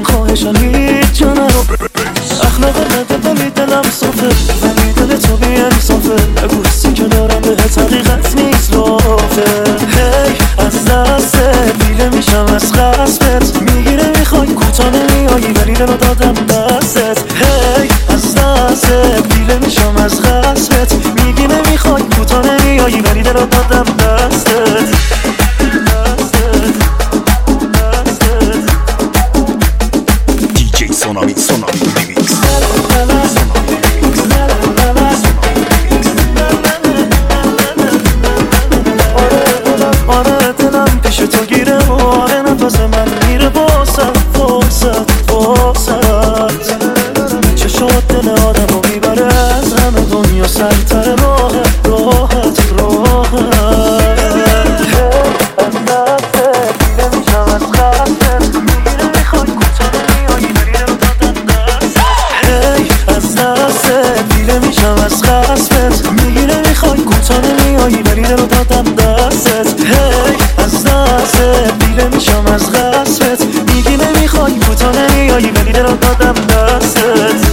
خواهشم هیچ جا نرو. اخلاق نده ولی دلم صافه، ولی دل تو بی انصافه. بگو حسی که دارم بهت حقیقت نیست رافه. هی از دستت دیله میشم از خصمت، میگیره میخوای کوتاه نمیایی ولی دلو دادم دستت. هی از دستت دیله میشم از خصمت، میگیره میخوای کوتاه نمیایی ولی دلو دادم دستت. سرتر راحت راحت راحت. از دستت دیله میشم از خستت، میگیره میخوای کوتاه نمیایی ولی دلو دادم دستت. هی از دستت دیله میشم از خستت، میگیره میخوای کوتاه نمیایی ولی دلو دادم دستت. هی از دستت دیله میشم از خستت، میگیره میخوای کوتاه نمیایی ولی دلو دادم دستت.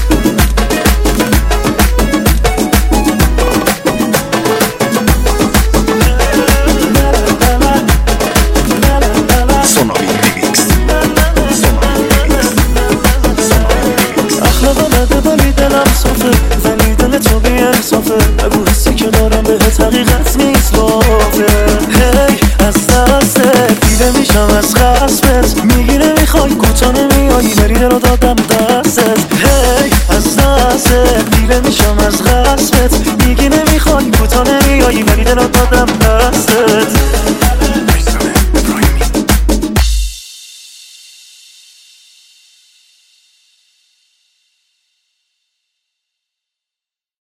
ولی دلم صافه، ولی دل تو بی انصافه. بگو حسی که دارم بهت حقیقت نیست رافه. هی از دستت دیله میشم از خصمت، میگیره میخوای کوتاه نمیایی ولی دلو دادم دستت. هی از دستت دیله میشم از خصمت،